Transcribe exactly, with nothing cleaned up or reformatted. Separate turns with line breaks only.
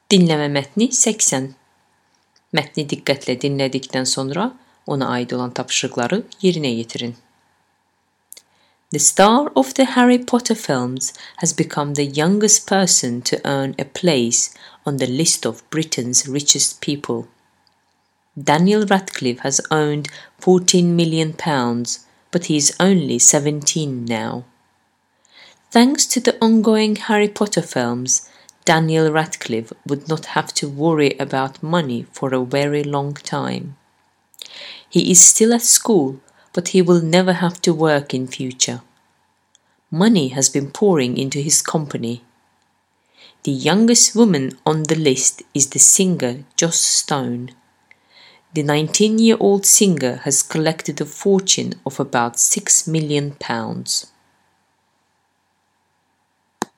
Dinleme metni seksen. Metni dikkatle dinledikten sonra ona ait olan tapşırıkları yerine getirin. The star of the Harry Potter films has become the youngest person to earn a place on the list of Britain's richest people. Daniel Radcliffe has earned fourteen million pounds, but he is only seventeen now. Thanks to the ongoing Harry Potter films, Daniel Radcliffe would not have to worry about money for a very long time. He is still at school, but he will never have to work in future. Money has been pouring into his company. The youngest woman on the list is the singer Joss Stone. The nineteen-year-old singer has collected a fortune of about six million pounds.